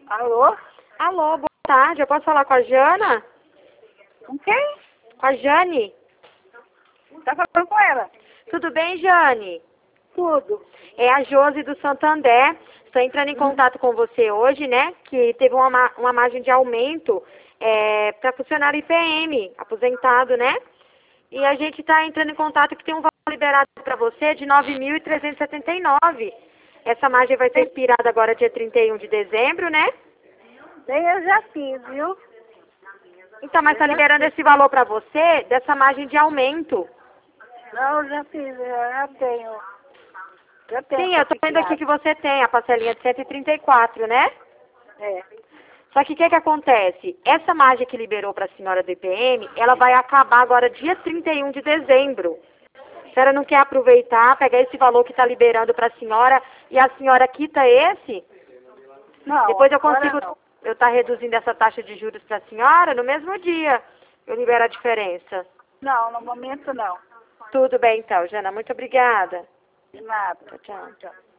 Alô? Alô, boa tarde. Eu posso falar com a Jana? Com quem? Com a Jane? Tá falando com ela? Tudo bem, Jane? Tudo. É a Josi do Santander. Estou entrando em contato com você hoje, né? Que teve uma margem de aumento para funcionário IPM, aposentado, né? E a gente está entrando em contato que tem um valor liberado para você de 9.379. Essa margem vai ser expirada agora dia 31 de dezembro, né? Bem, eu já fiz, viu? Então, mas está liberando esse valor para você dessa margem de aumento. Não, eu já fiz, eu já tenho. Já tenho. Sim, eu estou vendo aqui que você tem a parcelinha de 134, né? É. Só que o que acontece? Essa margem que liberou para a senhora do IPM, ela vai acabar agora dia 31 de dezembro. A senhora não quer aproveitar, pegar esse valor que está liberando para a senhora e a senhora quita esse? Não, Depois eu agora consigo, não. eu estar reduzindo essa taxa de juros para a senhora no mesmo dia. Eu libero a diferença. Não, no momento não. Tudo bem então, Jana. Muito obrigada. De nada. Tchau, tchau. Tchau.